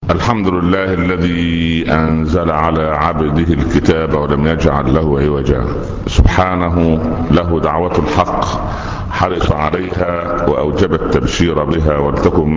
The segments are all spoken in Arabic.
الحمد لله الذي أنزل على عبده الكتاب ولم يجعل له عوجا. سبحانه له دعوة الحق حرص عليها وأوجب التبشير بها. ولتكن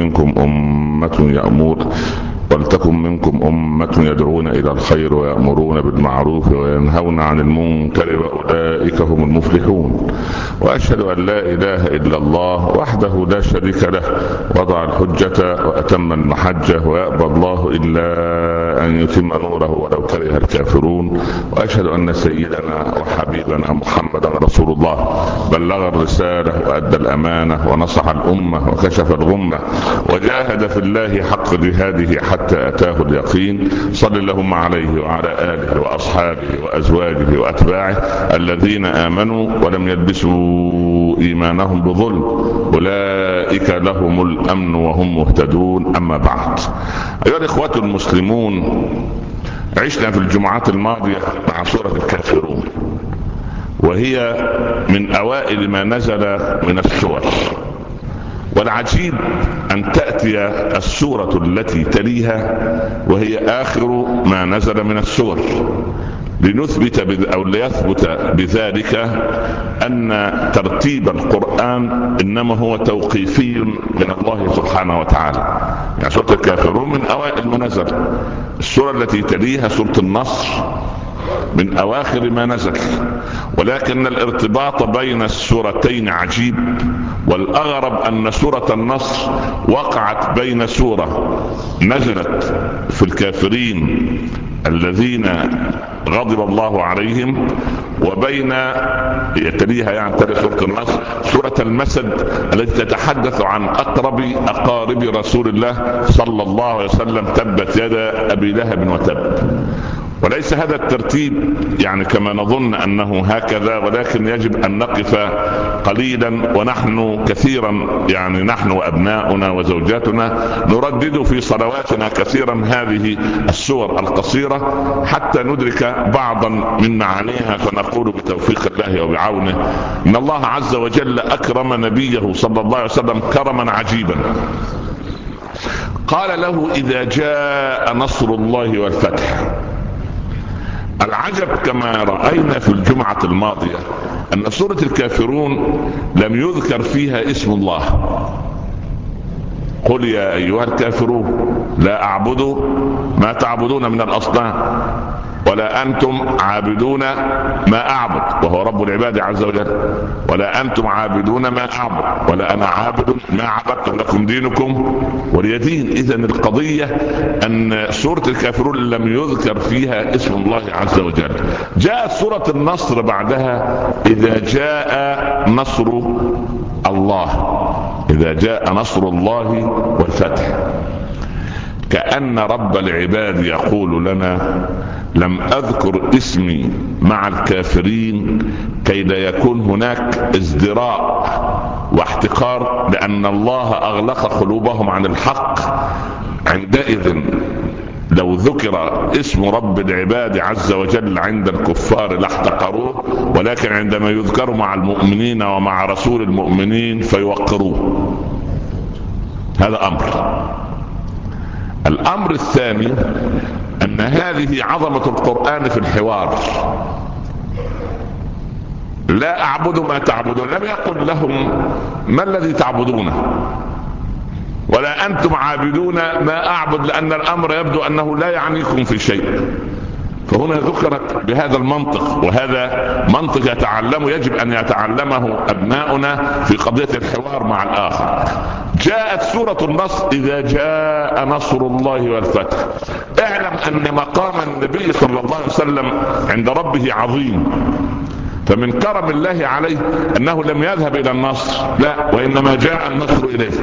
منكم أمة يدعون إلى الخير ويأمرون بالمعروف وينهون عن المنكر وأولئك هم المفلحون. وأشهد أن لا إله إلا الله وحده لا شريك له وضع الحجة وأتم المحجة ويأبى الله إلا أن يتم نوره ولو كره الكافرون. وأشهد أن سيدنا وحبيبنا محمدا رسول الله بلغ الرسالة وأدى الأمانة ونصح الأمة وكشف الغمة وجاهد في الله حق جهاده حتى أتاه اليقين. صل اللهم عليه وعلى آله وأصحابه وأزواجه وأتباعه الذين آمنوا ولم يلبسوا إيمانهم بظلم أولئك لهم الأمن وهم مهتدون. أما بعد، أيها الإخوة المسلمون، عشنا في الجمعات الماضية مع سورة الكافرون، وهي من أوائل ما نزل من السور. والعجيب أن تأتي السورة التي تليها وهي آخر ما نزل من السور، ليثبت بذلك أن ترتيب القرآن إنما هو توقيفي من الله سبحانه وتعالى. يعني سورة الكافرون من أوائل ما نزل. السورة التي تليها سورة النصر من أواخر ما نزل، ولكن الارتباط بين السورتين عجيب. والأغرب أن سورة النصر وقعت بين سورة نزلت في الكافرين الذين غضب الله عليهم، وبين يتليها يعني تلي سورة النصر سورة المسد التي تتحدث عن أقرب أقارب رسول الله صلى الله عليه وسلم، تبت يدا أبي لهب وتب. وليس هذا الترتيب يعني كما نظن أنه هكذا، ولكن يجب أن نقف قليلا. ونحن كثيرا يعني نحن وأبناؤنا وزوجاتنا نردد في صلواتنا كثيرا هذه السور القصيرة حتى ندرك بعضا من معانيها، فنقول بتوفيق الله وبعونه إن الله عز وجل أكرم نبيه صلى الله عليه وسلم كرما عجيبا. قال له: إذا جاء نصر الله والفتح. العجب كما رأينا في الجمعة الماضية أن سورة الكافرون لم يذكر فيها اسم الله. قل يا أيها الكافرون لا أعبد ما تعبدون من الأصنام ولا أنتم عابدون ما أعبد وهو رب العباد عز وجل، ولا أنتم عابدون ما أعبد ولا أنا عابد ما عبدتم لكم دينكم ولي دين. إذن القضية أن سورة الكافرون لم يذكر فيها اسم الله عز وجل. جاءت سورة النصر بعدها: إذا جاء نصر الله، إذا جاء نصر الله والفتح. كأن رب العباد يقول لنا: لم أذكر اسمي مع الكافرين كي لا يكون هناك ازدراء واحتقار، لأن الله أغلق قلوبهم عن الحق. عندئذ لو ذكر اسم رب العباد عز وجل عند الكفار لاحتقروه، ولكن عندما يذكر مع المؤمنين ومع رسول المؤمنين فيوقروه. هذا أمر. الأمر الثاني أن هذه عظمة القرآن في الحوار. لا أعبد ما تعبدون، لم يقل لهم ما الذي تعبدونه، ولا أنتم عابدون ما أعبد، لأن الأمر يبدو أنه لا يعنيكم في شيء. فهنا ذكرت بهذا المنطق، وهذا منطق يجب أن يتعلمه أبناؤنا في قضية الحوار مع الآخر. جاءت سورة النصر: إذا جاء نصر الله والفتح. اعلم أن مقام النبي صلى الله عليه وسلم عند ربه عظيم، فمن كرم الله عليه أنه لم يذهب إلى النصر، لا، وإنما جاء النصر إليه.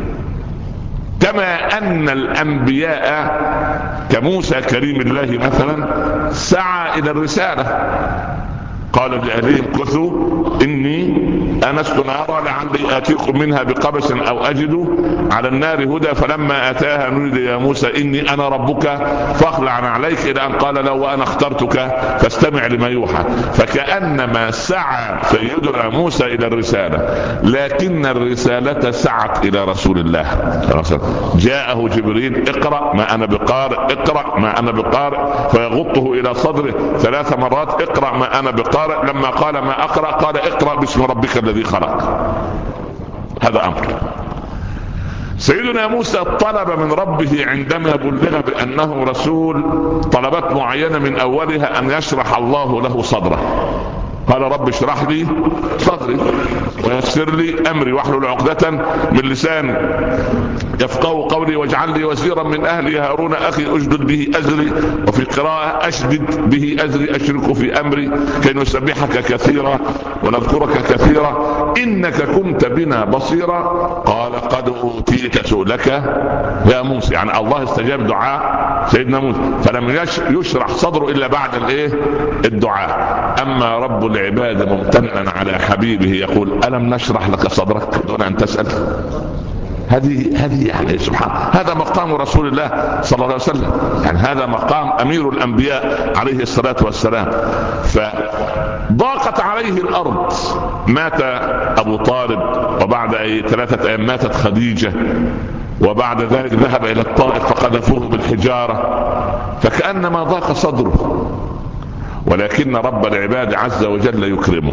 كما أن الأنبياء كموسى كريم الله مثلا سعى إلى الرسالة، قال لأهلهم كثوا إني آنست نارا لعلي آتيكم منها بقبس أو أجد على النار هدى. فلما أتاها نودي يا موسى إني أنا ربك فاخلع عليك، إلى أن قال له وأنا اخترتك فاستمع لما يوحى. فكأنما سعى سيدنا موسى إلى الرسالة، لكن الرسالة سعت إلى رسول الله. جاءه جبريل اقرأ ما أنا بقارئ، اقرأ ما أنا بقارئ، فيغطه إلى صدره 3 مرات اقرأ ما أنا بقارئ. لما قال ما أقرأ قال اقرأ باسم ربك الذي خلق. هذا أمر. سيدنا موسى طلب من ربه عندما بلغ بأنه رسول طلبات معينة، من أولها أن يشرح الله له صدره. قال رب اشرح لي صدري ويسر لي أمري واحلل عقدة من لساني يفقهوا قولي واجعل لي وزيرا من أهلي هارون أخي أشدد به أزري، وفي قراءة أشدد به أزري أشرك في أمري كي نسبحك كثيرا ونذكرك كثيرا إنك كنت بنا بصيرا. قال قد أوتيت سؤلك يا موسى، يعني الله استجاب دعاء سيدنا موسى، فلم يشرح صدره إلا بعد الدعاء. أما رب العباد ممتنا على حبيبه يقول ألم نشرح لك صدرك دون أن تسأل. هذه يعني سبحان، هذا مقام رسول الله صلى الله عليه وسلم، يعني هذا مقام أمير الأنبياء عليه الصلاة والسلام. فضاقت عليه الأرض، مات أبو طالب، وبعد 3 أيام ماتت خديجة، وبعد ذلك ذهب إلى الطائف فقذفوه بالحجارة، فكأنما ضاق صدره. ولكن رب العباد عز وجل يكرمه،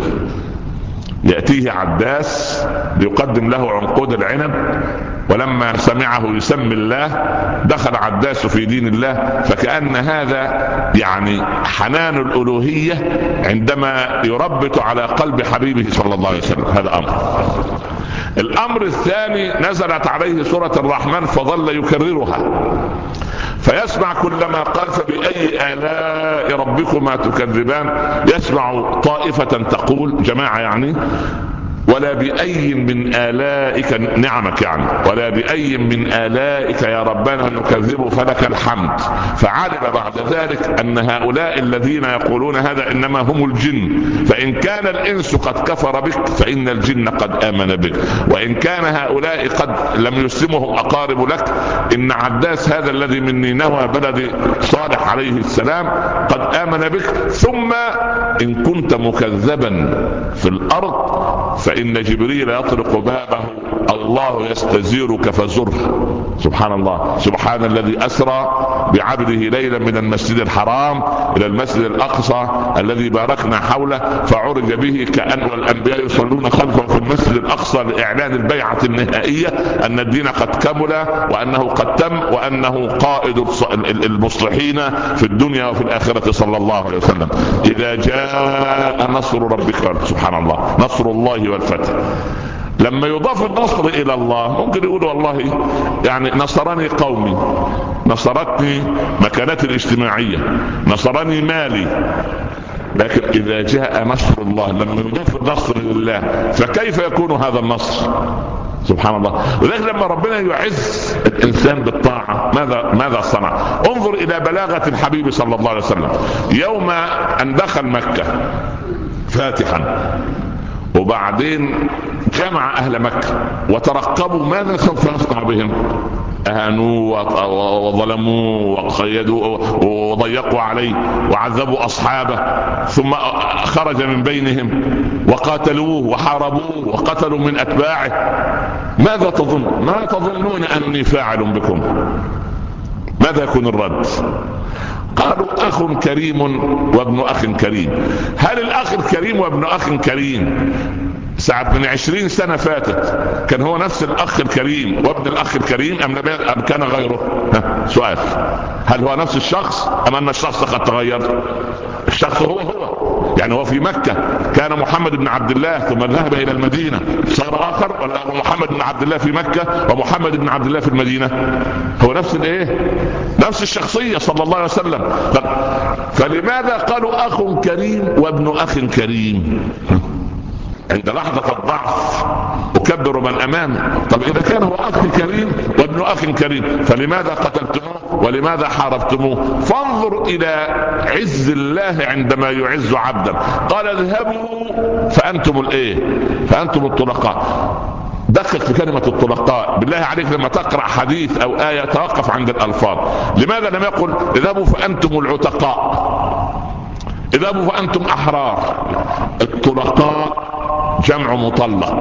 يأتيه عداس ليقدم له عنقود العنب، ولما سمعه يسمي الله دخل عداس في دين الله. فكأن هذا يعني حنان الألوهية عندما يربط على قلب حبيبه صلى الله عليه وسلم. هذا أمر. الأمر الثاني، نزلت عليه سورة الرحمن فظل يكررها، فيسمع كلما قال فبأي آلاء ربكما تكذبان. يسمع طائفة تقول جماعة يعني ولا بأي من آلائك نعمك، يعني ولا بأي من آلائك يا ربنا نكذب فلك الحمد. فعلم بعد ذلك أن هؤلاء الذين يقولون هذا إنما هم الجن، فإن كان الإنس قد كفر بك فإن الجن قد آمن بك، وإن كان هؤلاء قد لم يسلمهم أقارب لك، إن عداس هذا الذي من نينوى بلد صالح عليه السلام قد آمن بك. ثم إن كنت مكذبا في الأرض فإن جبريل يطرق بابه الله يستزيرك فزره. سبحان الله، سبحان الذي أسرى بعبده ليلا من المسجد الحرام إلى المسجد الأقصى الذي باركنا حوله فعرج به كأن الأنبياء يصلون خلفه في المسجد الأقصى لإعلان البيعة النهائية أن الدين قد كمل وأنه قد تم وأنه قائد المصلحين في الدنيا وفي الآخرة صلى الله عليه وسلم. إذا جاء نصر ربك، سبحان الله، نصر الله والفتح. لما يضاف النصر إلى الله ممكن يقول والله يعني نصرني قومي، نصرتني مكانتي الاجتماعية، نصرني مالي. لكن إذا جاء نصر الله، لما يضاف النصر لله، فكيف يكون هذا النصر؟ سبحان الله. ولكن لما ربنا يعز الإنسان بالطاعة ماذا صنع؟ انظر إلى بلاغة الحبيب صلى الله عليه وسلم يوم أن دخل مكة فاتحا، وبعدين جمع أهل مكة وترقبوا ماذا سوف يصنع بهم. أهانوا وظلموا وقيدوا وضيقوا عليه وعذبوا أصحابه، ثم خرج من بينهم وقاتلوه وحاربوه وقتلوا من أتباعه. ماذا تظن؟ ما تظنون أني فاعل بكم؟ ماذا يكون الرد؟ قالوا أخ كريم وابن أخ كريم. هل الأخ الكريم وابن أخ كريم ساعة من 20 سنة فاتت كان هو نفس الأخ الكريم وابن الأخ الكريم أم كان غيره؟ سؤال، هل هو نفس الشخص أم أن الشخص قد تغير؟ الشخص هو يعني هو في مكة كان محمد بن عبد الله ثم ذهب إلى المدينة صار آخر، ولا محمد بن عبد الله في مكة ومحمد بن عبد الله في المدينة هو نفس الشخصية صلى الله عليه وسلم. فلماذا قالوا أخ كريم وابن أخ كريم؟ عند لحظة الضعف أكبر من أمامي. طب إذا كان هو أخ كريم وابن أخ كريم فلماذا قتلتموه ولماذا حاربتموه؟ فانظر إلى عز الله عندما يعز عبدا. قال اذهبوا فأنتم الطلقاء. دقق في كلمة الطلقاء بالله عليك لما تقرأ حديث أو آية توقف عند الألفاظ. لماذا لم يقل اذهبوا فأنتم العتقاء، اذهبوا فأنتم أحرار؟ الطلقاء جمع مطلق،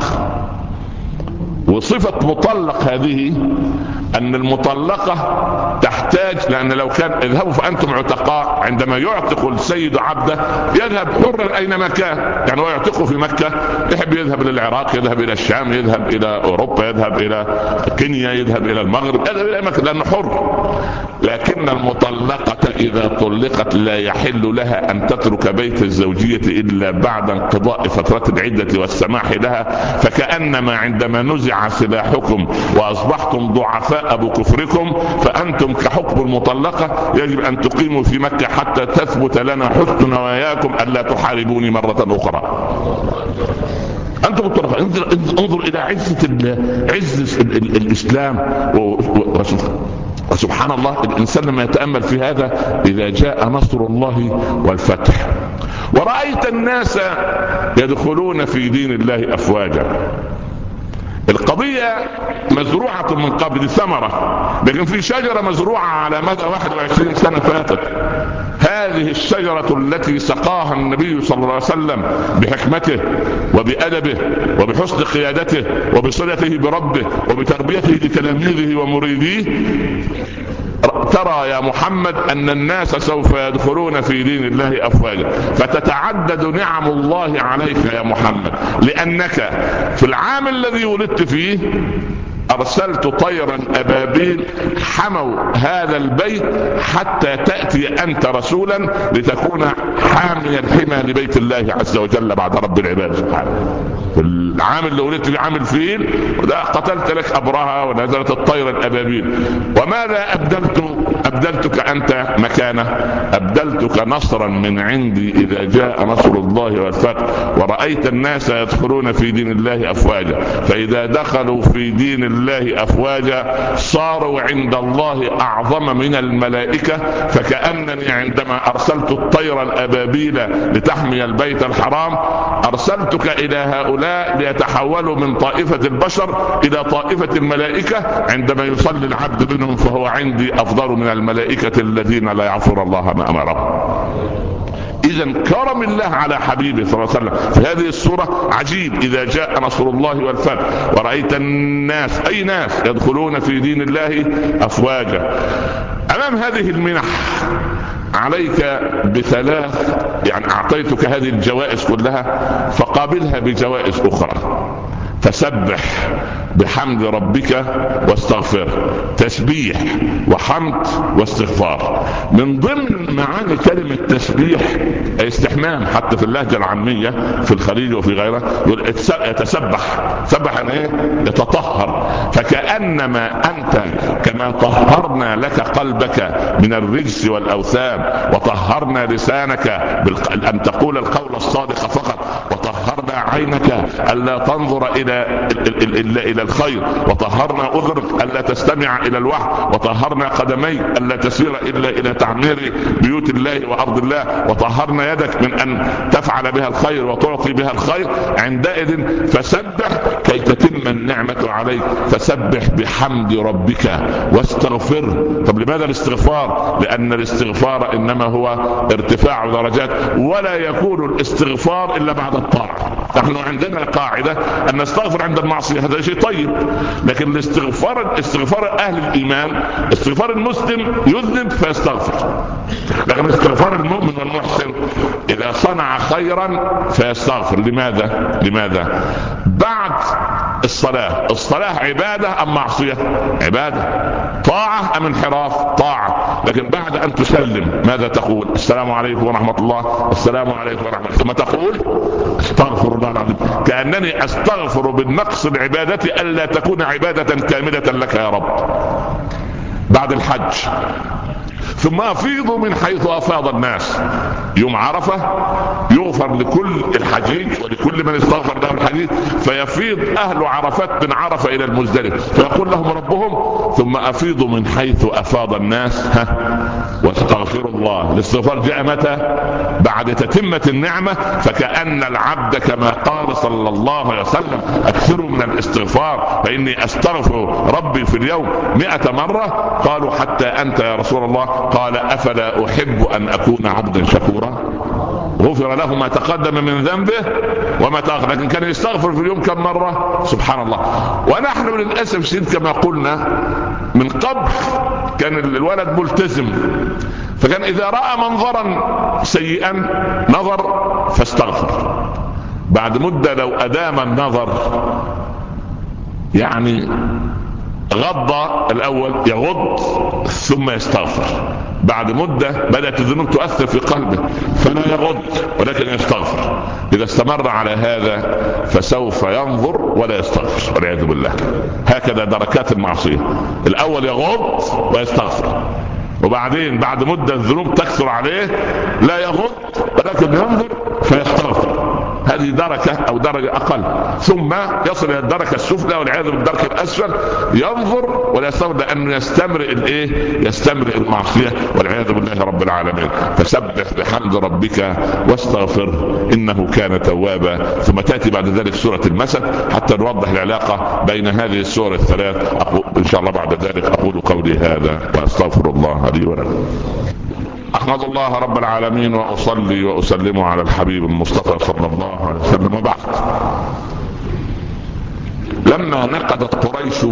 وصفة مطلق هذه أن المطلقة تحتاج، لأن لو كان اذهبوا فأنتم عتقاء عندما يعتق السيد عبده يذهب حرا أينما كان، يعني هو يعتقه في مكة يحب يذهب للعراق، يذهب إلى الشام، يذهب إلى أوروبا، يذهب إلى كينيا، يذهب إلى المغرب، يذهب إلى مكة لأنه حر. لكن المطلقة إذا طلقت لا يحل لها أن تترك بيت الزوجية إلا بعد انقضاء فترة العدة والسماح لها. فكأنما عندما نزع سلاحكم وأصبحتم ضعفاء بكفركم فأنتم كحكم المطلقة يجب أن تقيموا في مكة حتى تثبت لنا حسن نواياكم ألا تحاربوني مرة أخرى. أنتم الطرف. انظر إلى عز الإسلام وسبحان الله. الإنسان لما يتأمل في هذا إذا جاء نصر الله والفتح ورأيت الناس يدخلون في دين الله أفواجا. القضية مزروعة من قبل ثمرة، لكن في شجرة مزروعة على مدى 21 سنة فاتت. هذه الشجرة التي سقاها النبي صلى الله عليه وسلم بحكمته وبأدبه وبحسن قيادته وبصلته بربه وبتربيته لتلاميذه ومريديه، ترى يا محمد أن الناس سوف يدخلون في دين الله أفواجا. فتتعدد نعم الله عليك يا محمد، لأنك في العام الذي ولدت فيه أرسلت طيرا أبابيل حموا هذا البيت حتى تأتي أنت رسولا لتكون حامي الحمى لبيت الله عز وجل بعد رب العباد سبحانه. العام اللي ولدت فيه عام الفيل وده قتلت لك أبرهة ونزلت الطير الأبابيل. وماذا أبدلتك أنت مكانه؟ أبدلتك نصرا من عندي إذا جاء نصر الله والفتح ورأيت الناس يدخلون في دين الله أفواجا. فإذا دخلوا في دين الله أفواجا صاروا عند الله أعظم من الملائكة. فكأنني عندما أرسلت الطير الأبابيل لتحمي البيت الحرام أرسلتك إلى هؤلاء ليتحولوا من طائفة البشر إلى طائفة الملائكة. عندما يصلي العبد منهم فهو عندي أفضل من الملائكة الذين لا يعصون الله ما أمرهم. إذن كرم الله على حبيبه صلى الله عليه وسلم في هذه السورة عجيب. إذا جاء نصر الله والفتح ورأيت الناس أي ناس يدخلون في دين الله أفواجا. أمام هذه المنح عليك بثلاث، يعني أعطيتك هذه الجوائز كلها فقابلها بجوائز أخرى. تسبح بحمد ربك واستغفر. تسبيح وحمد واستغفار. من ضمن معاني كلمة تسبيح استحمام، حتى في اللهجة العامية في الخليج وفي غيرها يتسبح. سبح يعني ايه؟ يتطهر. فكأنما أنت كما طهرنا لك قلبك من الرجس والأوثان وطهرنا لسانك أن تقول القول الصادق فقط، وطهرنا عينك ألا تنظر إلى الخير، وطهرنا أذنك ألا تستمع إلى الوحي، وطهرنا قدميك ألا تسير إلا إلى تعمير بيوت الله وأرض الله، وطهرنا يدك من أن تفعل بها الخير وتعطي بها الخير. عندئذ فسبح كي تتم النعمة عليك. فسبح بحمد ربك واستغفر. طب لماذا الاستغفار؟ لأن الاستغفار إنما هو ارتفاع درجات، ولا يكون الاستغفار إلا بعد الطاعة. نحن عندنا قاعدة أن نستغفر عند المعصية، هذا شيء طيب، لكن استغفار أهل الإيمان، استغفار المسلم يذنب فيستغفر، لكن استغفار المؤمن والمحسن إذا صنع خيرا فيستغفر. لماذا؟ بعد الصلاة عبادة أم معصية؟ عبادة. طاعة أم انحراف؟ طاعة. لكن بعد أن تسلم ماذا تقول؟ السلام عليكم ورحمة الله، السلام عليكم ورحمة الله، ثم تقول استغفر الله العظيم، كأنني أستغفر بالنقص العبادة ألا تكون عبادة كاملة لك يا رب. بعد الحج ثم افيضوا من حيث افاض الناس. يوم عرفة يغفر لكل الحجيج ولكل من استغفر له الحديث، فيفيض اهل عرفات من عرفة الى المزدلفة، فيقول لهم ربهم ثم افيضوا من حيث افاض الناس واستغفروا الله. الاستغفار جاء متى؟ بعد تتمة النعمة. فكأن العبد كما قال صلى الله عليه وسلم اكثروا من الاستغفار فاني استغفر ربي في اليوم 100 مرة. قالوا حتى انت يا رسول الله؟ قال افلا احب ان اكون عبدا شكورا. غفر له ما تقدم من ذنبه وما تأخر، لكن كان يستغفر في اليوم كم مرة؟ سبحان الله. ونحن للأسف الشديد كما قلنا من قبل كان الولد ملتزم، فكان إذا رأى منظرا سيئا نظر فاستغفر. بعد مدة لو أدام النظر يعني غض الأول يغض ثم يستغفر، بعد مدة بدأت الذنوب تؤثر في قلبه فلا يغض ولكن يستغفر. إذا استمر على هذا فسوف ينظر ولا يستغفر والعياذ بالله. هكذا دركات المعصية، الأول يغض ويستغفر، وبعدين بعد مدة الذنوب تكثر عليه لا يغض ولكن ينظر فيستغفر. هذه دركة أو درجة أقل، ثم يصل إلى الدركة السفلى والعياذ بالدرك الأسفل، ينظر ولا يستغفر لأنه يستمرئ المعصية والعياذ بالله رب العالمين. فسبح بحمد ربك واستغفر إنه كان توابا. ثم تأتي بعد ذلك سورة المسد حتى نوضح العلاقة بين هذه السور الثلاث. إن شاء الله بعد ذلك أقول قولي هذا وأستغفر الله لي ولكم. أحمد الله رب العالمين وأصلي وأسلم على الحبيب المصطفى صلى الله عليه وسلم. وبعد، لما نقضت قريش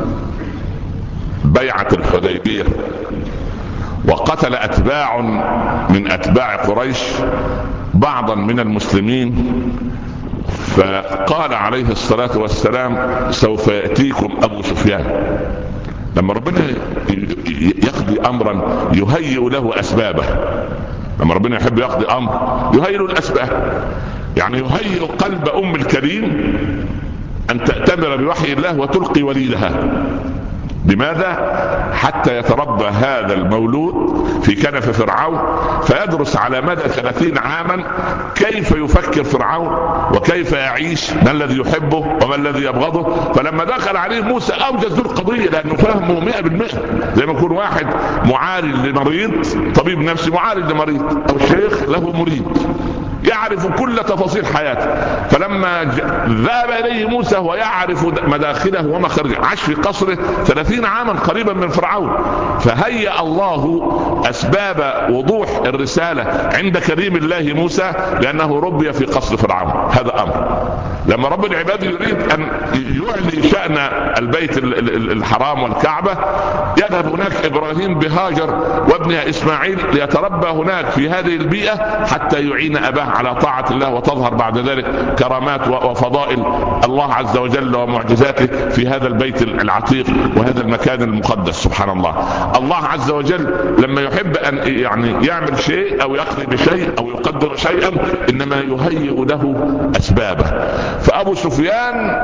بيعة الحديبية وقتل أتباع من أتباع قريش بعضا من المسلمين، فقال عليه الصلاة والسلام سوف يأتيكم أبو سفيان. لما ربنا يقضي أمرا يهيئ له أسبابه، لما ربنا يحب يقضي أمر يهيئ له الأسباب، يعني يهيئ قلب أم الكريم أن تأتمر بوحي الله وتلقي وليدها. لماذا؟ حتى يتربى هذا المولود في كنف فرعون فيدرس على مدى 30 عاما كيف يفكر فرعون وكيف يعيش، ما الذي يحبه وما الذي يبغضه. فلما دخل عليه موسى أوجز له القضية لأنه فهمه 100%. زي ما يكون واحد معالج لمريض، طبيب نفسي معالج لمريض، أو شيخ له مريد يعرف كل تفاصيل حياته. فلما ذهب إليه موسى ويعرف مداخله ومخرجه، عاش في قصره 30 عاما قريبا من فرعون، فهيأ الله أسباب وضوح الرسالة عند كريم الله موسى لأنه ربي في قصر فرعون. هذا أمر. لما رب العباد يريد أن يعلي شأن البيت الحرام والكعبة يذهب هناك إبراهيم بهاجر وابنها إسماعيل ليتربى هناك في هذه البيئة حتى يعين أباه على طاعة الله، وتظهر بعد ذلك كرامات وفضائل الله عز وجل ومعجزاته في هذا البيت العتيق وهذا المكان المقدس. سبحان الله. الله عز وجل لما يحب أن يعني يعمل شيء أو يقضي بشيء أو يقدر شيئا إنما يهيئ له أسبابه. فأبو سفيان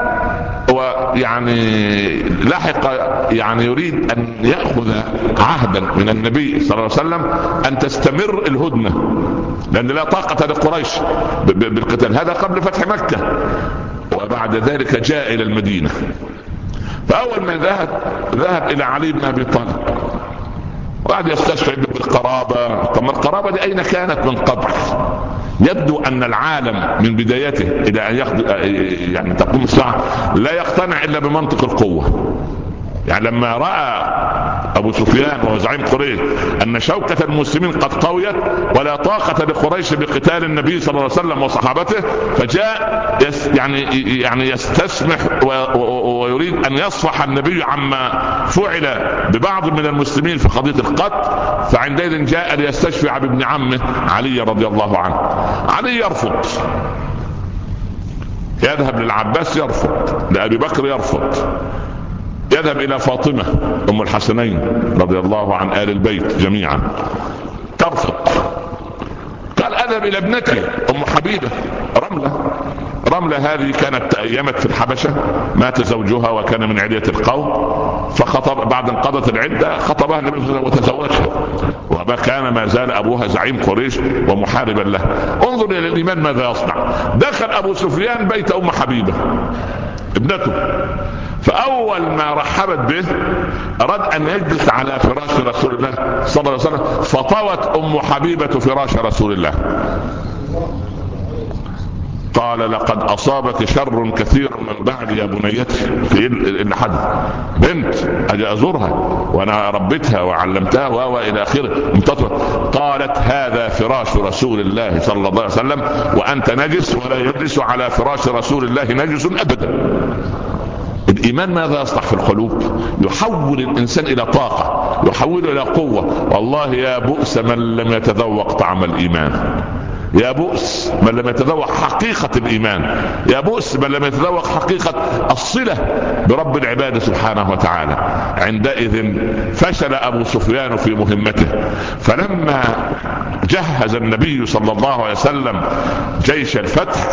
ويعني لحق يعني يريد أن يأخذ عهدا من النبي صلى الله عليه وسلم أن تستمر الهدنة، لأن لا طاقة لقريش بالقتال. هذا قبل فتح مكة. وبعد ذلك جاء إلى المدينة، فأول ما ذهب إلى علي بن أبي طالب وقعد يستشعر بالقرابة. طب القرابة دي أين كانت من قبل؟ يبدو أن العالم من بدايته إلى أن يعني تقوم الساعة لا يقتنع إلا بمنطق القوة. يعني لما رأى أبو سفيان وهو زعيم قريش أن شوكة المسلمين قد قويت ولا طاقة لقريش بقتال النبي صلى الله عليه وسلم وصحابته، فجاء يعني يستسمح ويريد أن يصفح النبي عما فعل ببعض من المسلمين في قضية القتل. فعندئذ جاء ليستشفع بابن عمه علي رضي الله عنه. علي يرفض، يذهب للعباس يرفض، لأبي بكر يرفض، يذهب إلى فاطمة أم الحسنين رضي الله عن آل البيت جميعا ترفض. قال أذهب إلى ابنتي أم حبيبة رملة هذه كانت تأيمت في الحبشة، مات زوجها وكان من علية القوم، فخطب بعد انقضت العدة خطبها النبي صلى الله عليه وسلم وتزوجها، وكان ما زال أبوها زعيم قريش ومحاربا له. انظر إلى الإيمان ماذا يصنع. دخل أبو سفيان بيت أم حبيبة ابنته، فأول ما رحبت به أراد أن يجلس على فراش رسول الله صلى الله عليه وسلم، فطوت أم حبيبة فراش رسول الله. قال لقد أصابك شر كثير من بعد يا بنيتي. في اللي حدث؟ بنت أجي أزورها وأنا ربيتها وعلمتها وإلى آخره. قالت هذا فراش رسول الله صلى الله عليه وسلم وأنت نجس، ولا يجلس على فراش رسول الله نجس أبدا. الإيمان ماذا يصنع في القلوب؟ يحول الإنسان إلى طاقة، يحوله إلى قوة. والله يا بؤس من لم يتذوق طعم الإيمان، يا بؤس من لم يتذوق حقيقة الإيمان، يا بؤس من لم يتذوق حقيقة الصلة برب العباد سبحانه وتعالى. عندئذ فشل أبو سفيان في مهمته، فلما جهز النبي صلى الله عليه وسلم جيش الفتح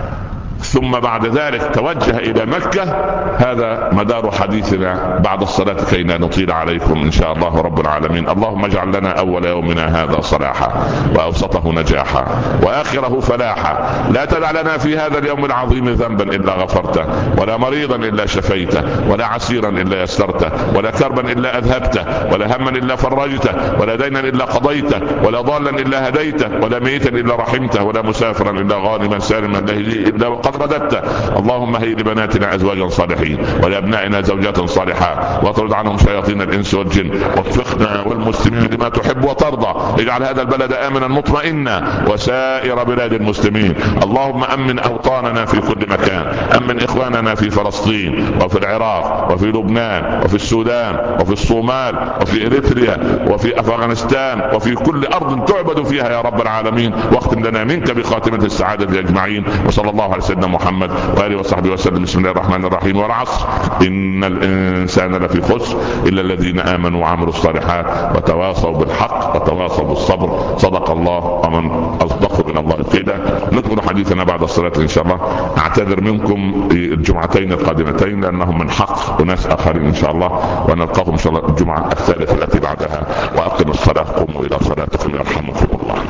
ثم بعد ذلك توجه إلى مكة. هذا مدار حديثنا بعد الصلاة كي لا نطيل عليكم إن شاء الله رب العالمين. اللهم اجعل لنا أول يومنا هذا صلاحا، وأوسطه نجاحا، وآخره فلاحا. لا تدع لنا في هذا اليوم العظيم ذنبا إلا غفرته، ولا مريضا إلا شفيته، ولا عسيرا إلا يسرته، ولا كربا إلا أذهبته، ولا هما إلا فرجته، ولا دينا إلا قضيته، ولا ضالا إلا هديته، ولا ميتا إلا رحمته، ولا مسافرا إلا غانما سالما إلا قد رددت. اللهم هي لبناتنا ازواجا صالحين، ولابنائنا زوجات صالحات، واطرد عنهم شياطين الانس والجن، ووفقنا والمسلمين لما تحب وترضى. اجعل هذا البلد امنا مطمئنا وسائر بلاد المسلمين. اللهم امن اوطاننا في كل مكان، امن اخواننا في فلسطين وفي العراق وفي لبنان وفي السودان وفي الصومال وفي اريتريا وفي افغانستان وفي كل ارض تعبد فيها يا رب العالمين. واختم لنا منك بخاتمة السعادة اجمعين. وصلى الله على سيدنا محمد وآله وصحبه وسلم. بسم الله الرحمن الرحيم. والعصر إن الإنسان لفي خسر إلا الذين آمنوا وعملوا الصالحات وتواصوا بالحق وتواصوا بالصبر. صدق الله ومن أصدق من الله قيلا. نكمل حديثنا بعد الصلاة إن شاء الله. أعتذر منكم الجمعتين القادمتين لأنهم من حق وناس آخرين إن شاء الله، ونلقاكم إن شاء الله الجمعة الثالثة التي بعدها. وأقم الصلاة، قوموا إلى صلاتكم يرحمكم الله.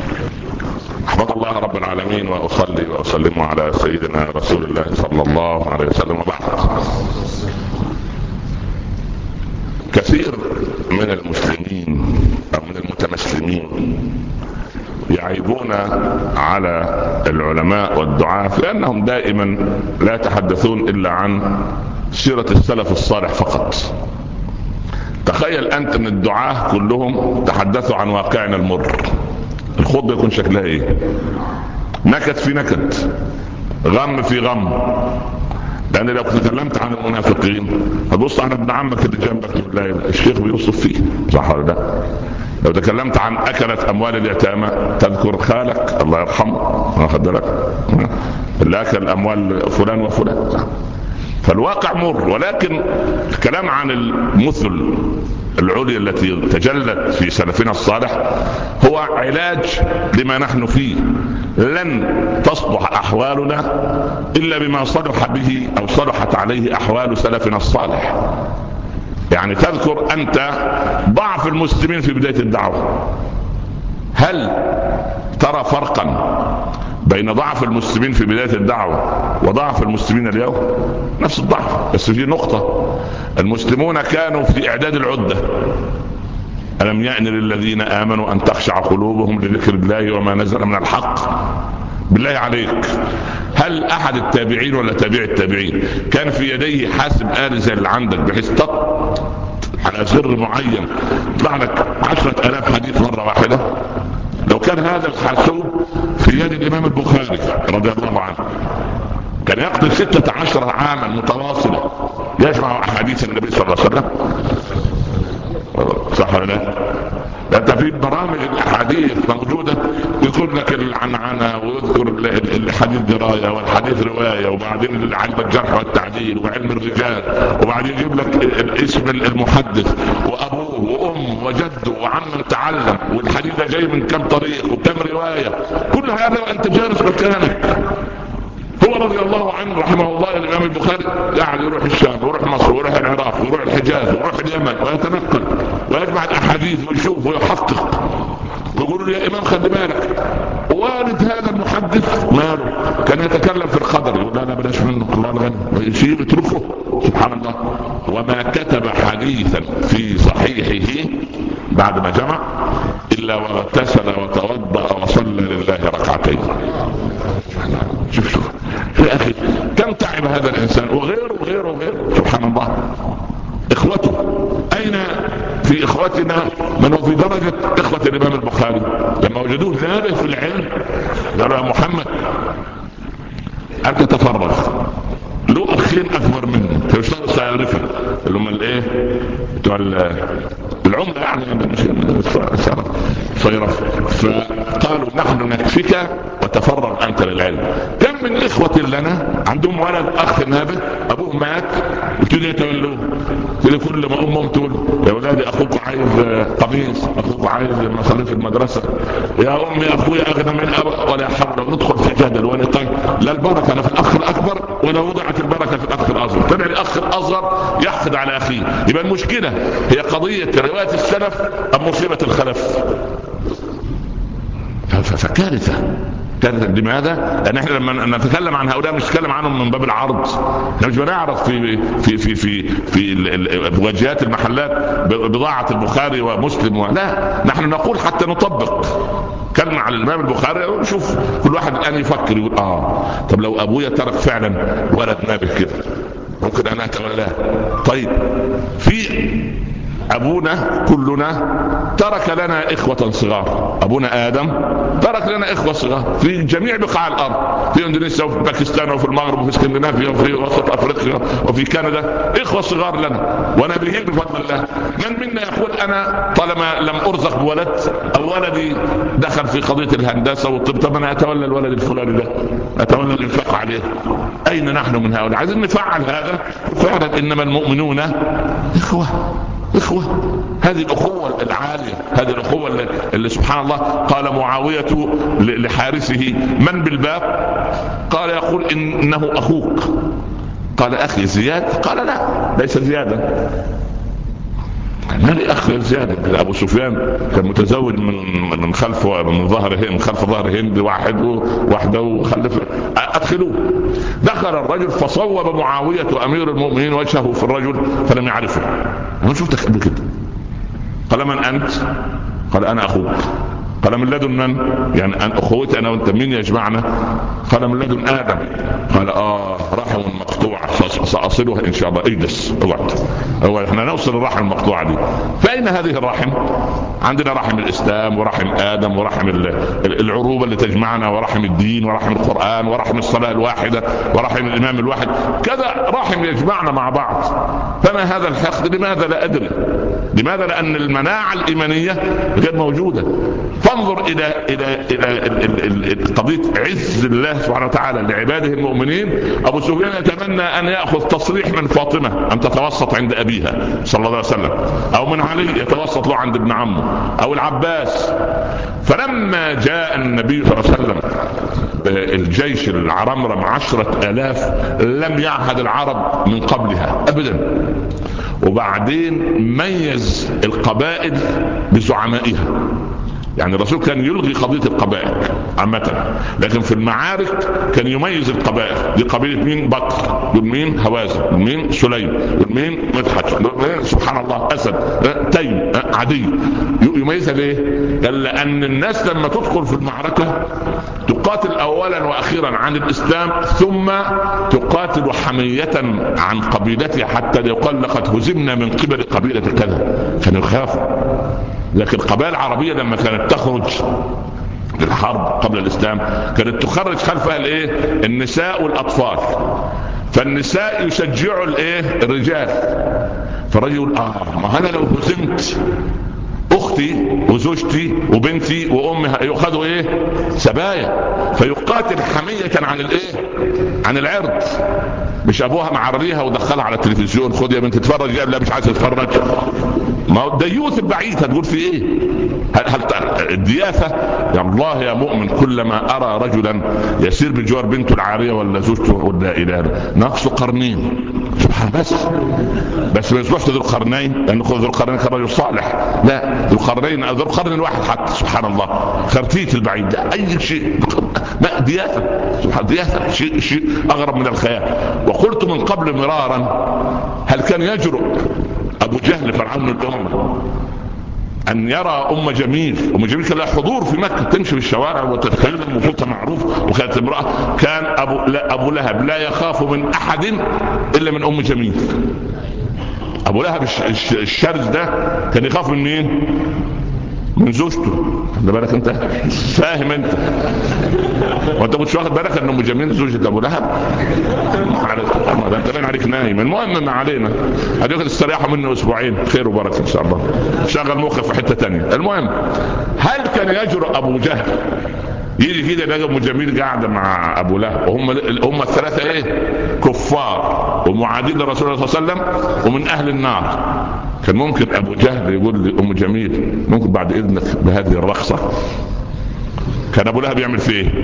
أحمد الله رب العالمين وأصلي وأسلم على سيدنا رسول الله صلى الله عليه وسلم. وبعد، كثير من المسلمين أو من المتمسلمين يعيبون على العلماء والدعاة لأنهم دائما لا يتحدثون إلا عن سيرة السلف الصالح فقط. تخيل أنت أن الدعاة كلهم تحدثوا عن واقعنا المر، الخطبة يكون شكلها ايه؟ نكد في نكد، غم في غم. لان لو تكلمت عن المنافقين هتبص على ابن عمك اللي جنبك تقول لا الشيخ بيوصف فيه، صح ولا لا؟ لو تكلمت عن اكلت اموال اليتامى تذكر خالك الله يرحمه، واخد بالك؟ اللي اكل اموال فلان وفلان. فالواقع مر، ولكن الكلام عن المثل العليا التي تجلت في سلفنا الصالح هو علاج لما نحن فيه. لن تصلح أحوالنا إلا بما صلح به أو صلحت عليه أحوال سلفنا الصالح. يعني تذكر أنت ضعف المسلمين في بداية الدعوة، هل ترى فرقا بين ضعف المسلمين في بداية الدعوة وضعف المسلمين اليوم؟ نفس الضعف، بس في نقطة: المسلمون كانوا في إعداد العدة. ألم يأن للذين آمنوا أن تخشع قلوبهم لذكر الله وما نزل من الحق. بالله عليك، هل أحد التابعين ولا تابع التابعين كان في يديه حاسب آلي زي اللي عندك بحيث تضغط على زر معين يطلع لك 10,000 حديث مرة واحدة؟ لو كان هذا الحاسوب في يد الإمام البخاري رضي الله عنه كان يقضي 16 عاما متواصلة يجمع أحاديث النبي صلى الله عليه وسلم، صح ولا لا؟ انت في برامج الاحاديث موجوده يذكر لك العنعنه ويذكر الحديث درايه والحديث روايه، وبعدين علم الجرح والتعديل وعلم الرجال، وبعدين يجيب لك اسم المحدث وابوه وامه وجده وعمن تعلم والحديث ده جاي من كم طريق وكم روايه. كل هذا وانت جالس مكانك. هو عمر رضي الله عنه رحمه الله الامام البخاري قاعد يروح الشام ويروح مصر ويروح العراق ويروح الحجاز ويروح اليمن ويتنقل ويجمع الاحاديث ويشوف ويحقق، ويقولوا له يا امام خلي بالك والد هذا المحدث ماله كان يتكلم في القدر، يقول لا بلاش منه الله الغني ويشيل يتركه. سبحان الله. وما كتب حديثا في صحيحه بعد ما جمع الا واغتسل وتوضأ وصلى لله ركعتين. شوف يا اخي كم تعب هذا الانسان، وغيره وغيره وغيره. سبحان الله. اخوته اين في اخوتنا من هو في درجة اخوة الامام البخاري لما وجدوه ذابه في العلم قالوا يا محمد انت تفرغ له اخين اكبر منه فيشتغل سيعرفه اللي هم الايه بتوع العملة يعني صيرف. فقالوا نحن نكفيك وتفرغ انت للعلم. كم من اخوة لنا عندهم ولد اخ نابه ابوه مات وابتدوا يتولوه كل ما امهم تقول يا ولادي اخوك عايز قميص، اخوك عايز مصاريف المدرسة، يا امي اخوي اغنى من ابا، ولا حول ندخل في جدل ونقاش. لا البركة لا في الاخ الاكبر ولا وضعت البركة في الاخ الاصغر. طلع الاخ الاصغر يحقد على اخيه. يبقى المشكلة هي قضية رواية السلف ام مصيبة الخلف؟ فكارثة. لماذا؟ لأن احنا لما نتكلم عن هؤلاء مش نتكلم عنهم من باب العرض، احنا مش بنعرض في واجهات المحلات بضاعة البخاري ومسلم لا، نحن نقول حتى نطبق كلمة على الإمام البخاري ونشوف كل واحد الآن يفكر يقول طب لو أبويا ترك فعلا ولد نابه كده ممكن أنا أتولاه. طيب في أبونا كلنا ترك لنا إخوة صغار، أبونا آدم ترك لنا إخوة صغار في جميع بقاع الأرض، في إندونيسيا وفي باكستان وفي المغرب وفي اسكندنافيا وفي وسط أفريقيا وفي كندا إخوة صغار لنا ونبيين بفضل الله. من منا يقول أنا طالما لم أرزق بولد أو ولدي دخل في قضية الهندسة والطب طب أنا أتولى الولد الفلاني ده، أتولى الإنفاق عليه؟ أين نحن من هؤلاء؟ عايزين نفعل هذا فعلا. إنما المؤمنون إخوة. هذه الأخوة العالية، هذه الأخوة اللي سبحان الله قال معاوية لحارسه من بالباب؟ قال يقول إنه أخوك. قال أخي زياد؟ قال لا ليس زيادا. ما لي أخ زيادة. أبو سفيان كان متزوج من خلف ظهر هند واحدة وخلف أدخلوه. دخل الرجل فصوب معاوية أمير المؤمنين وجهه في الرجل فلم يعرفه. أنا شفتك قبل كده. قال من أنت؟ قال أنا أخوك. قال من لدن من؟ يعني أن أخوتي أنا وأنت مين يجمعنا؟ قال من لدن آدم. قال رحم مقطوعة سأصلها إن شاء الله. اجلس اقعد. احنا نوصل الرحم المقطوعة دي. فأين هذه الرحم؟ عندنا رحم الإسلام ورحم آدم ورحم العروبة اللي تجمعنا ورحم الدين ورحم القرآن ورحم الصلاة الواحدة ورحم الإمام الواحد، كذا رحم يجمعنا مع بعض. فما هذا الحقد؟ لماذا لا أدري. لماذا؟ لأن المناعة الإيمانية غير موجودة. فانظر إلى قضية عز الله سبحانه وتعالى لعباده المؤمنين. أبو سفيان يتمنى أن يأخذ تصريح من فاطمة أن تتوسط عند أبيها صلى الله عليه وسلم، أو من علي يتوسط له عند ابن عمه، أو العباس. فلما جاء النبي صلى الله عليه وسلم الجيش العرمرم 10,000 لم يعهد العرب من قبلها أبدا. وبعدين ميز القبائل بزعمائها. يعني الرسول كان يلغي قضية القبائل عامة، لكن في المعارك كان يميز القبائل. دي قبيلة مين؟ بكر، دول مين؟ هوازن، دول مين؟ سليم، دول مين؟ مدحت، دول مين؟ سبحان الله أسد، تيم، عدي. يميزها ليه؟ قال لأن الناس لما تدخل في المعركة تقاتل أولا وأخيرا عن الإسلام، ثم تقاتل حمية عن قبيلتها حتى يقال لقد هزمنا من قبل قبيلة كذا، كانوا يخافوا. لكن القبائل العربية لما كانت تخرج للحرب قبل الإسلام كانت تخرج خلفها النساء والأطفال. فالنساء يشجعوا الرجال. فالرجل يقول ما أنا لو هزمت أختي وزوجتي وبنتي وأمها يأخذوا سبايا، فيقاتل حمية عن عن العرض. مش ابوها معريها ودخلها على التلفزيون، خد يا بنت تتفرج، لا مش عايز تتفرج. ما هو الديوث البعيد هتقول في ايه؟ هل الدياثه يا الله يا مؤمن، كلما ارى رجلا يسير بجوار بنته العاريه ولا زوجته ولا اله نقص قرنين سبحان. بس ما يصبحش ذو القرنين، لانه ذو القرنين كان رجل صالح، لا ذو القرنين ذو القرن الواحد حتى سبحان الله، خرتيت البعيد ده اي شيء. لا دياثه سبحان، دياثه شيء اغرب من الخيال. وقلت من قبل مرارا، هل كان يجرؤ ابو جهل فرعون الامه ان يرى ام جميل؟ ام جميل كان لها حضور في مكه، تمشي في الشوارع وتتكلم وصوتها معروف، وكانت امراه. كان ابو لهب لا يخاف من احد الا من ام جميل. ابو لهب الشرز ده كان يخاف من مين؟ من زوجته. خلي بالك انت، فاهم انت؟ وانت مش واخد بالك ان ام جميل زوجة ابو لهب؟ ده انت باين عليك نايم. المهم ما علينا، هديك تستريحوا منه اسبوعين خير وبركه ان شاء الله، شغل مخك في حته تانية. المهم، هل كان يجرؤ ابو جهل يجي كده يلاقي ام جميل قاعده مع ابو لهب وهم الثلاثه ايه؟ كفار ومعادين للرسول صلى الله عليه وسلم ومن اهل النار. كان ممكن ابو جهل يقول لام جميل ممكن بعد اذنك بهذه الرخصه؟ كان ابو لهب يعمل فيه ايه؟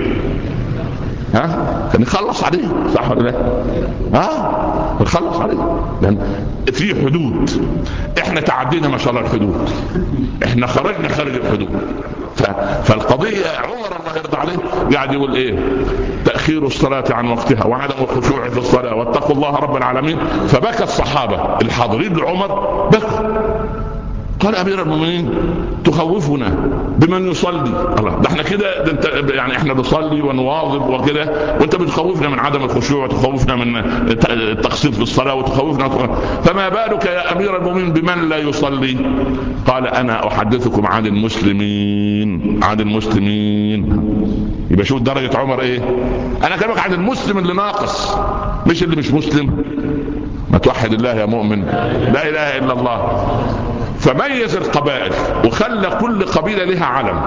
كان يخلص عليه، صح ولا لا؟ يخلص عليه، لان في حدود. احنا تعدينا ما شاء الله الحدود، احنا خرجنا خارج الحدود. فالقضيه عمر الله يرضى عليه قاعد يقول ايه؟ تاخير الصلاه عن وقتها وعدم الخشوع في الصلاه واتقوا الله رب العالمين. فبكى الصحابه الحاضرين لعمر، بكى. قال امير المؤمنين تخوفنا بمن يصلي. الله، ده احنا كده يعني احنا نصلي ونواظب وكده، وانت بتخوفنا من عدم الخشوع وتخوفنا من التقصير في الصلاه وتخوفنا، فما بالك يا امير المؤمنين بمن لا يصلي؟ قال انا احدثكم عن المسلمين، عن المسلمين. يبقى شوف درجه عمر ايه؟ انا كلامك عن المسلم اللي ناقص، مش اللي مش مسلم. ما توحد الله يا مؤمن، لا اله الا الله. فميز القبائل وخلى كل قبيلة لها علم.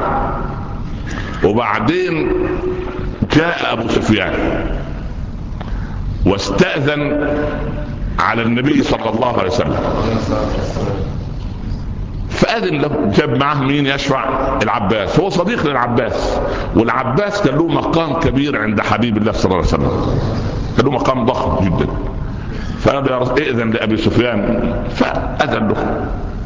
وبعدين جاء أبو سفيان واستأذن على النبي صلى الله عليه وسلم، فأذن له. جاب معه مين يشفع؟ العباس، هو صديق للعباس، والعباس كان له مقام كبير عند حبيب الله صلى الله عليه وسلم، كان له مقام ضخم جدا. فقال ائذن لأبي سفيان، فأذن له.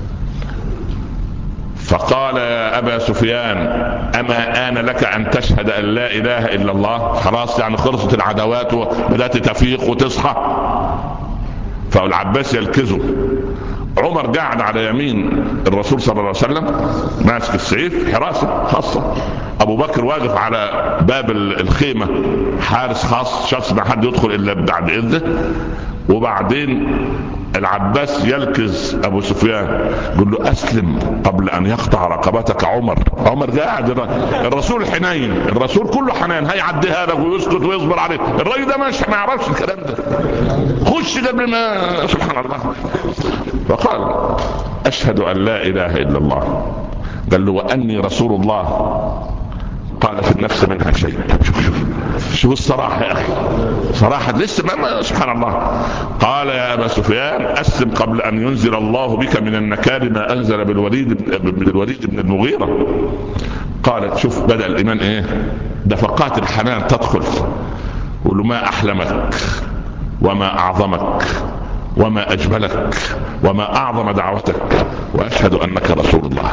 فقال يا أبا سفيان أما آن لك أن تشهد أن لا إله إلا الله؟ خلاص يعني خلصت العداوات وبدأت تفيق وتصحى. فالعباس يلكزه. عمر قاعد على يمين الرسول صلى الله عليه وسلم ماسك السيف، حراسة خاصة. أبو بكر واقف على باب الخيمة، حارس خاص، شخص ما حد يدخل إلا بعد إذنه. وبعدين العباس يلكز ابو سفيان، يقول له اسلم قبل ان يقطع رقبتك عمر. عمر قاعد، الرسول حنين، الرسول كله حنان، هيعديها لك ويسكت ويصبر عليك. الراجل ده مش ما يعرفش الكلام ده، خش قبل ما، سبحان الله. فقال اشهد ان لا اله الا الله. قال له واني رسول الله. قال في النفس منها شيء. شوف الصراحة يا أخي، صراحة لسه ما سبحان الله. قال يا أبا سفيان أسلم قبل أن ينزل الله بك من النكال ما أنزل بالوليد بن المغيرة. قالت شوف بدأ الإيمان إيه؟ دفقات الحنان تدخل. قل له ما أحلمك وما أعظمك وما أجملك وما أعظم دعوتك، وأشهد أنك رسول الله.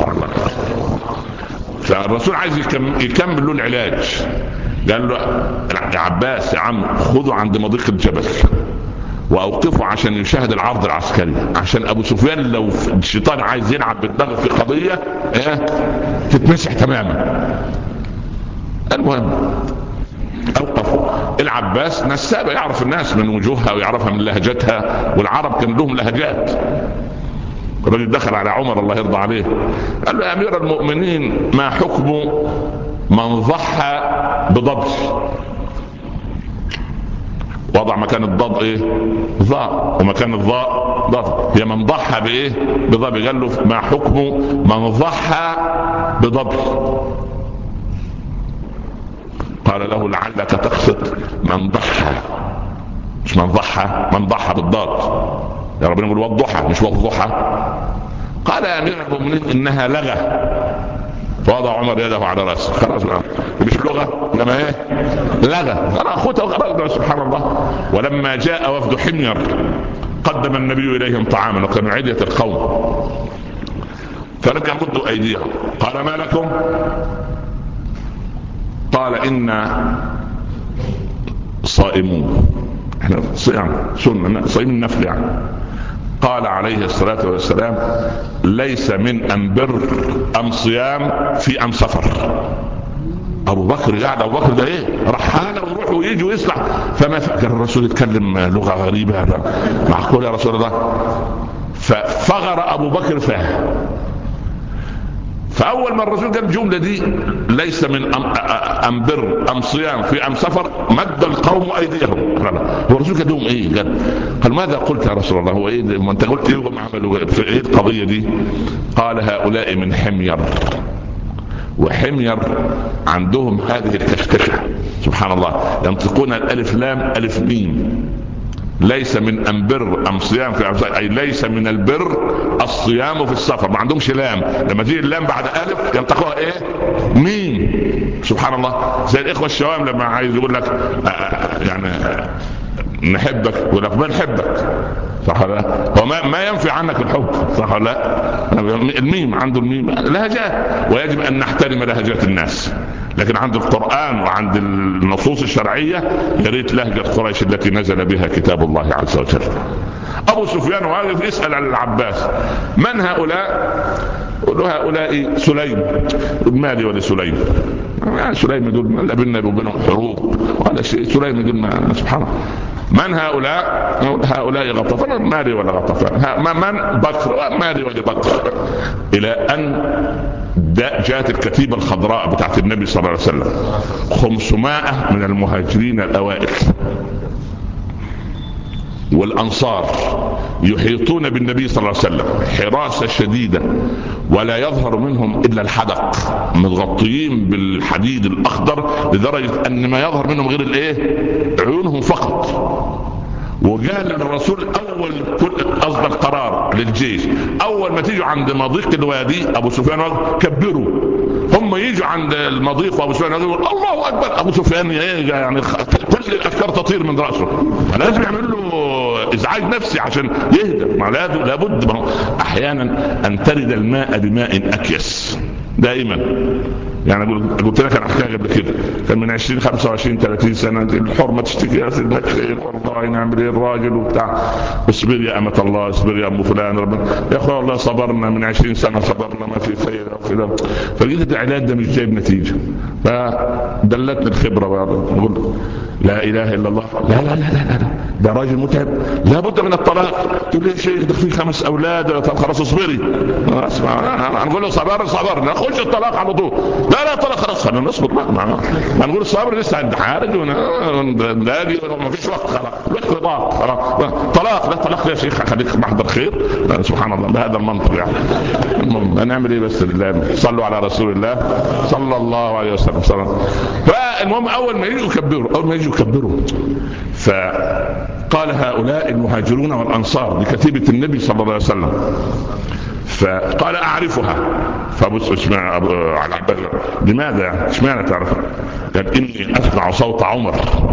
فالرسول عايز يكمل له العلاج. قال له يا عباس يا عم خذوا عند مضيق الجبل واوقفوا عشان يشاهد العرض العسكري، عشان ابو سفيان لو الشيطان عايز يلعب بالدماغ في قضيه تتمسح تماما. المهم اوقفوا العباس، نسابه يعرف الناس من وجوهها ويعرفها من لهجتها، والعرب كان لهم لهجات. الرجل دخل على عمر الله يرضى عليه، قال له يا امير المؤمنين ما حكم من ضحى بضبط؟ وضع مكان الضاد ايه؟ ضاء، ومكان الضاء ضاد. هي من ضحى بايه؟ بضبط. قال له ما حكم من ضحى بضبط؟ قال له لعلك تقصد من ضحى، مش من ضحى، من ضحى بالضاد، يا ربنا يقول والضحى مش والضحى. قال يا امير المؤمنين انها لغة. فوضع عمر يده على راسه، خلاص مش لغة انما ايه؟ لغة. انا اخوته وخلاص. سبحان الله. ولما جاء وفد حمير قدم النبي اليهم طعاما وكانوا عدة القوم، فلم يمدوا ايديهم. قال ما لكم؟ قال إنا صائمون، احنا صيام سنة، صيام النفل يعني. قال عليه الصلاة والسلام ليس من أم بر أم صيام في أم سفر. أبو بكر قاعد، أبو بكر ده إيه؟ رحالة ويروح ويجي ويسمع. فما فكر الرسول يتكلم لغة غريبة، معقول يا رسول الله؟ ففغر أبو بكر فاه. فأول ما الرسول قال الجملة دي ليس من أم بر أم صيام في أم سفر مد القوم أيديهم. هو الرسول قال لهم إيه؟ قال ماذا قلت يا رسول الله؟ هو إيه ما أنت قلت إيه وهم عملوا في إيه القضية دي؟ قال هؤلاء من حمير، وحمير عندهم هذه الكشكشة سبحان الله، ينطقون الألف لام ألف ميم. ليس من أم بر أم صيام في أم، أي ليس من البر الصيام في السفر. ما عندهمش لام، لما تيجي اللام بعد ألف ينطقوها إيه؟ ميم. سبحان الله. زي الإخوة الشوام لما عايز يقول لك يعني نحبك يقول لك ما نحبك، صح ولا لا؟ هو ما ينفي عنك الحب، صح ولا لا؟ الميم عنده الميم لهجات، ويجب أن نحترم لهجات الناس. لكن عند القرآن وعند النصوص الشرعية يا ريت لهجة قريش التي نزل بها كتاب الله عز وجل. أبو سفيان واقف يسأل عن العباس من هؤلاء؟ يقول له هؤلاء سليم. مالي ولسليم؟ سليم دول لا بيننا وبينهم حروب ولا شيء. سليم دول ما سبحان الله. من هؤلاء؟ هؤلاء غطفان. مالي ولا غطفان. من؟ بكر. مالي ولا بكر. إلى أن جاءت الكتيبة الخضراء بتاعت النبي صلى الله عليه وسلم 500 من المهاجرين الأوائل والأنصار يحيطون بالنبي صلى الله عليه وسلم حراسة شديدة، ولا يظهر منهم إلا الحدق، متغطيين بالحديد الأخضر لدرجة أن ما يظهر منهم غير الإيه؟ عيونهم فقط. وقال الرسول أول أصدر قرار للجيش أول ما تيجوا عند مضيق الوادي أبو سفيان كبروا. هم يجوا عند المضيق وأبو سفيان يقول الله أكبر. أبو سفيان يعني كل الأفكار تطير من رأسه، لازم يعمل له إزعاج نفسي عشان يهدى. ما لابد أحيانا أن ترد الماء بماء أكيس دائما. يعني قلت لك انا حكايه قبل كده، كان من 20 25 30 سنه الحرمه تشتكي يا سيدي والله نعمل ايه الراجل وبتاع. اصبر يا امه الله، اصبر يا ام فلان، ربنا يا اخويا والله صبرنا من 20 سنه صبرنا ما في فايده وكذا. فلقيت العلاج ده مش جايب نتيجه، فدلتني الخبره بقول لا اله الا الله. لا لا لا لا, لا. ده راجل متعب لابد من الطلاق. تقول لي شيخ ده في 5 اولاد. طب خلاص اصبري. اسمع نقول له صبر نخش الطلاق على طول. لا طلاق خلاص خلينا نصبر ما نقول الصبر لسه عند حارج ونلاقي ما فيش وقت خلاص طلاق. لا طلاق يا شيخ خليك محضر خير. سبحان الله بهذا المنطق يعني. هنعمل ايه بس لله؟ صلوا على رسول الله صلى الله عليه وسلم. فالمهم اول ما يجوا يكبروا فقال هؤلاء المهاجرون والانصار لكتيبة النبي صلى الله عليه وسلم. فقال اعرفها. فبص اسمع على عبد لماذا اشمعنى تعرف؟ قال اني اسمع صوت عمر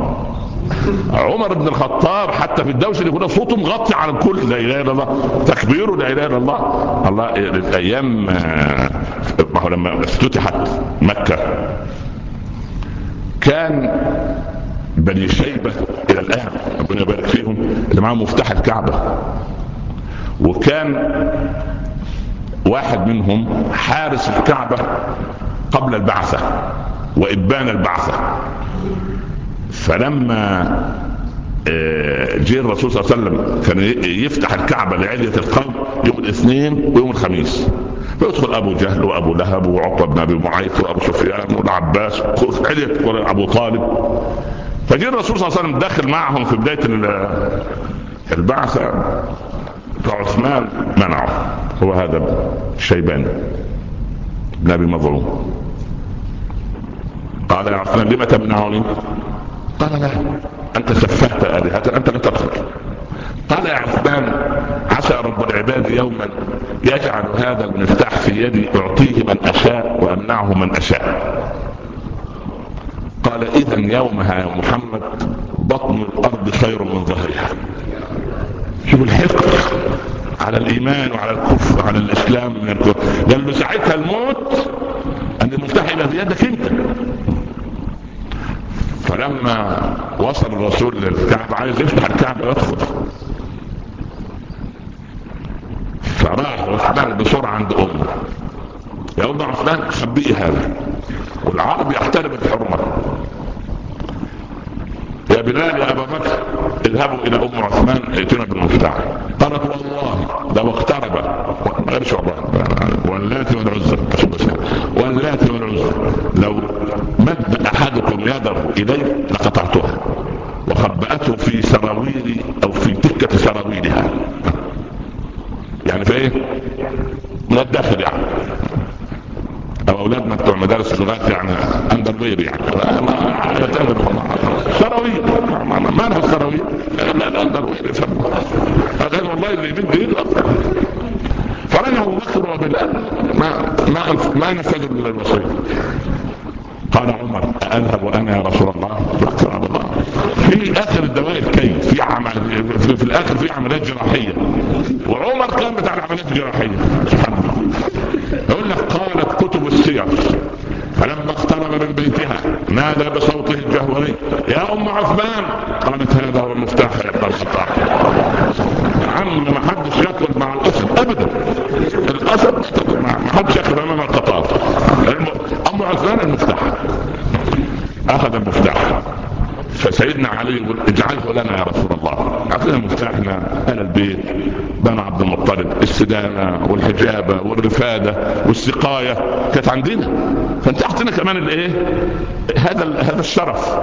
بن الخطاب حتى في الدوشه اللي يكون صوته مغطي على الكل. لا اله الا الله تكبيره لا اله الا الله. الايام ما هو لما افتتحت مكه كان بني شيبه الى الان ربنا يبارك فيهم اللي معاهم مفتاح الكعبه، وكان واحد منهم حارس الكعبة قبل البعثة وإبان البعثة. فلما جاء الرسول صلى الله عليه وسلم كان يفتح الكعبة لعلية القوم يوم الاثنين ويوم الخميس، فيدخل أبو جهل وأبو لهب وعقبة بن أبي معيط وأبو سفيان والعباس علية أبو طالب. فجاء الرسول صلى الله عليه وسلم داخل معهم في بداية البعثة، فعثمان منعه. هو هذا الشيباني بن أبي مظلوم. قال قال يا عثمان لما تمنعني؟ قال لا، انت سفهت آلهة، انت لا تدخل. قال يا عثمان عسى رب العباد يوما يجعل هذا المفتاح في يدي اعطيه من اشاء وامنعه من اشاء. قال اذا يومها يا محمد بطن الارض خير من ظهرها. شوف الحقد على الايمان وعلى الكفر وعلى الاسلام من الكفر، لانه ساعتها الموت ان المفتاح الى في يدك انت. فلما وصل الرسول للكعبة عايز يفتح الكعبة ويدخل، فراح عثمان بسرعة عند أمه، يا أم عثمان خبئي هذا. والعرب يحترم الحرمة. يا بلال يا أبا بكر اذهبوا إلى أم عثمان ائتنا بالمفتاح. قالت والله لو اقترب، ما غيرش واللاتي والعزى، واللاتي والعزى لو مد أحدكم يده إليه لقطعتها وخبأته في سراويل أو في تكة سراويلها. يعني في ايه؟ من الداخل يعني. او اولادنا بتوع مدارس اللغات يعني اندروير يعني سراويل، ما لها السراويل، لا الاندروير غير والله اللي يمد ايده. فرجع ابو بكر وبلال ما نفذوا الوصيه. قال عمر اذهب وانا يا رسول الله؟ في اخر الدوائر كي في عمل في الاخر في عمليات جراحيه، وعمر كان بتاع العمليات الجراحيه. سبحان الله. يقول لك قالت كتب السير فلما اقترب من بيتها نادى بصوته الجهوري يا ام عثمان. قالت هذا هو المفتاح يا ابن الخطاب. عم ما حدش ياكل مع الاسد ابدا، الاسد ما حدش ياكل امام القطار. ام عثمان المفتاح. اخذ المفتاح فسيدنا علي يقول اجعله لنا يا رسول الله. اعطينا مفتاحنا اهل البيت بني عبد المطلب، السدانه والحجابه والرفاده والسقايه كانت عندنا، فانت اعطينا كمان الايه هذا الشرف.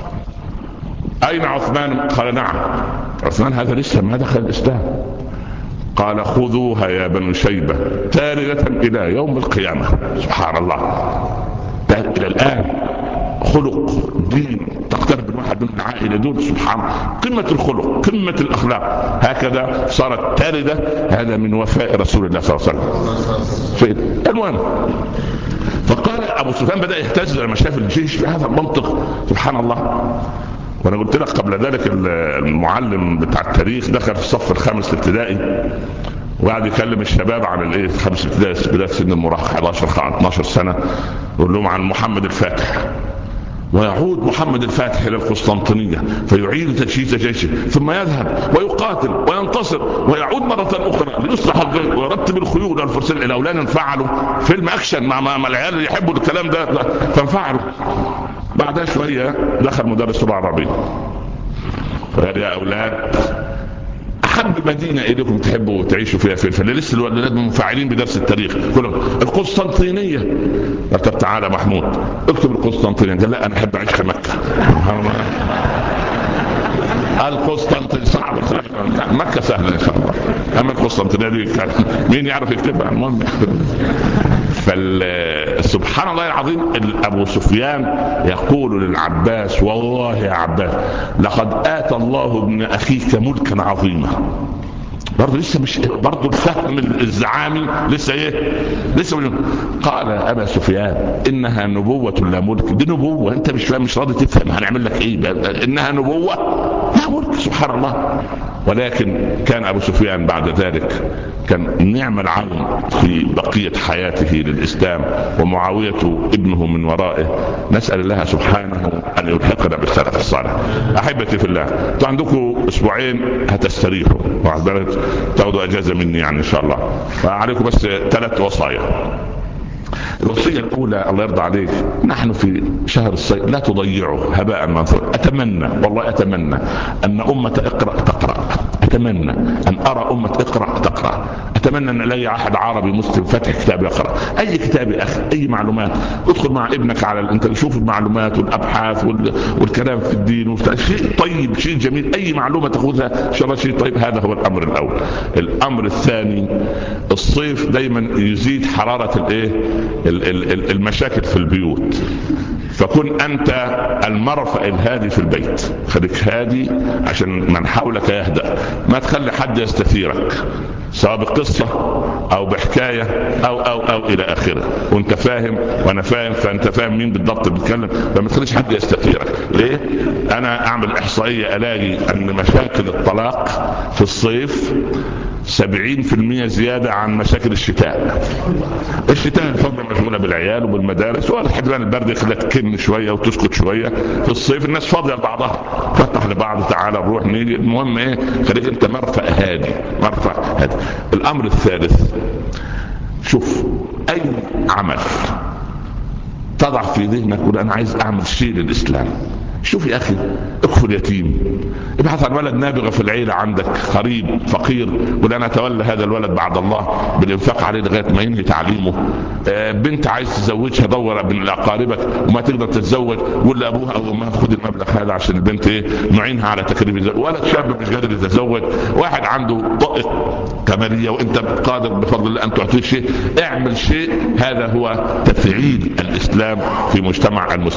اين عثمان؟ قال نعم. عثمان هذا لسه ما دخل الاسلام. قال خذوها يا بنو شيبه تاركة الى يوم القيامه. سبحان الله، الى الان خلق دين تقترب الواحد من العائلة دول. سبحان قمة الخلق قمة الأخلاق، هكذا صارت تاردة. هذا من وفاء رسول الله صلى الله عليه وسلم. المهم فقال أبو سفيان بدأ يهتز لما شاف الجيش بهذا المنطق. سبحان الله. وانا قلت لك قبل ذلك المعلم بتاع التاريخ دخل في الصف الخامس الابتدائي وقعد يكلم الشباب عن الايه خمس ابتدائي بدايه سن المراهقه 11 12 سنه، يقول لهم عن محمد الفاتح. ويعود محمد الفاتح الى القسطنطينيه فيعيد تجهيز جيشه ثم يذهب ويقاتل وينتصر ويعود مره اخرى ليصلح ويرتب الخيول والفرسان. الاولاد انفعلوا فيلم اكشن مع العيال اللي يحبوا الكلام ده فانفعلوا. بعدها شويه دخل مدرس اللغه العربيه قال يا اولاد احب مدينه اليكم تحبوا تعيشوا فيها فين؟ فلسه الولاد منفعلين بدرس التاريخ كلهم القسطنطينيه. قلت طب تعالى محمود اكتب القسطنطينيه. قال لا انا احب اعيش في مكه. القسطنطينيه صعبه، مكه سهله ان شاء الله، اما القسطنطينيه دي مين يعرف يكتبها؟ المهم فسبحان الله العظيم. ابو سفيان يقول للعباس والله يا عباس لقد آتى الله ابن اخيك ملكا عظيما. برضه لسه مش برضه الفهم الزعامي لسه ايه لسه. قال ابا سفيان انها نبوة لا ملك. دي نبوة انت مش فاهم مش راضي تفهم هنعمل لك ايه؟ انها نبوة لا ملك. سبحان الله. ولكن كان ابو سفيان بعد ذلك كان نعم العون في بقية حياته للإسلام ومعاوية ابنه من ورائه. نسأل الله سبحانه أن يلحقنا بالسلف الصالح. أحبتي في الله انتوا عندكم أسبوعين هتستريحوا تاخذوا أجازة مني يعني إن شاء الله. فعليكم بس 3 وصايا. الوصية الأولى الله يرضى عليك، نحن في شهر الصيف لا تضيعوا هباء منثورا. أتمنى والله أتمنى أن أمة اقرأ تقرأ. اتمنى ان ارى امه اقرا تقرا، اتمنى ان الاقي احد عربي مسلم فاتح كتاب يقرا، اي كتاب يا اخي، اي معلومات. ادخل مع ابنك على الانترنت، شوف المعلومات والابحاث والكلام في الدين شيء طيب، شيء جميل، اي معلومه تاخذها ان شاء الله شيء طيب. هذا هو الامر الاول. الامر الثاني، الصيف دايما يزيد حراره الايه، المشاكل في البيوت، فكن انت المرفأ الهادي في البيت، خليك هادي عشان من حولك يهدأ، ما تخلي حد يستثيرك سواء بقصة او بحكاية او الى اخره، وانت فاهم وانا فاهم، فانت فاهم مين بالضبط بيتكلم، فما تخليش حد يستثيرك. ليه؟ انا اعمل احصائية الاقي ان مشاكل الطلاق في الصيف 70% زيادة عن مشاكل الشتاء. الشتاء الفترة مشغولة بالعيال وبالمدارس، والحجبان البرد يخليها تكن شوية وتسكت شوية. في الصيف الناس فاضية لبعضها، فتح لبعض، تعالى نروح نيجي، المهم ايه، خليك انت مرفأ هادي، مرفأ هادي. الامر الثالث، شوف اي عمل تضع في ذهنك ولا انا عايز اعمل شيء للاسلام، شوف يا اخي، اكفل يتيم، ابحث عن ولد نابغه في العيله عندك، قريب فقير، ولا انا اتولى هذا الولد بعد الله بالانفاق عليه لغايه ما ينهي تعليمه. بنت عايز تزوجها، دور من اقاربك وما تقدر تتزوج، ولا ابوها او امها خد المبلغ هذا عشان البنت ايه، نعينها على تكريم الزواج. ولد شاب مش قادر يتزوج، واحد عنده ضائق كماليه وانت قادر بفضل الله ان تعطيه شيء، اعمل شيء. هذا هو تفعيل الاسلام في مجتمع المسلمين.